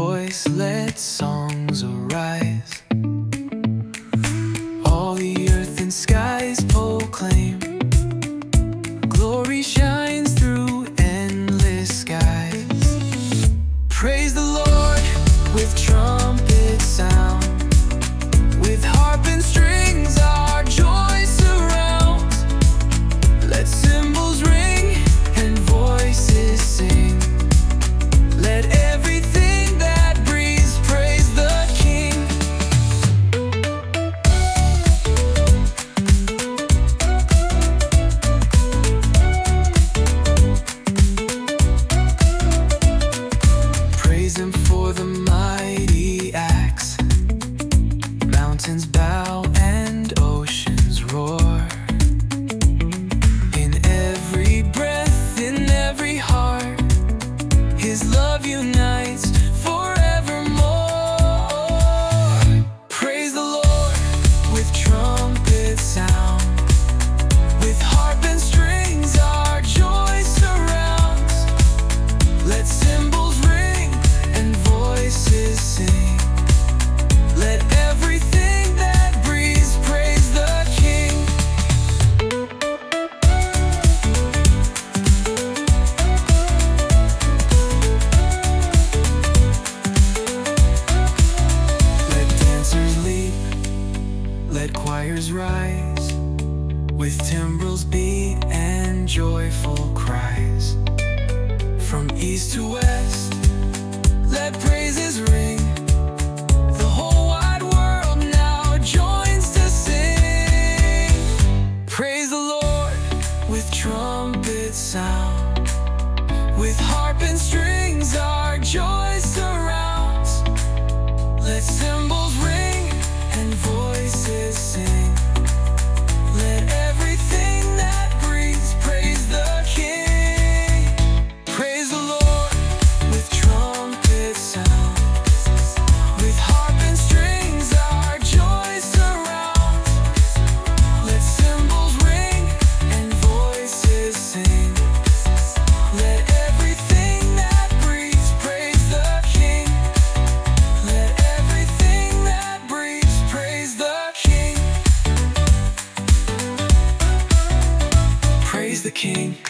voice, let songs arise. All the earth and skies proclaim, glory shines through endless skies. Praise the Lord with trumpet sound, with harp and strings our joy surrounds. Let cymbals ring and voices sing. Let everything that breathes praise the King. Praise Him for the mighty acts. Mountains bow and oceans roar. In every breath, in every heart, His love unites forevermore. Praise the Lord with trumpet sound, with harp and strings our joy surrounds. Let cymbals ring and voices sing. Let everything that breathes praise the King. Let dancers leap, let choirs rise, with timbrels beat and joyful cries. From east to west, let praises ring. The whole wide world now joins to sing. Praise the Lord with trumpet sound, with harp and strings our joy surrounds. Let cymbals ring and voices sing. Let everything that breathes praise the King. Praise the Lord with trumpet sound, with harp and strings our joy surrounds. Let cymbals ring and voices sing. Let everything that breathes praise the King. Let everything that breathes praise the King. Praise the King.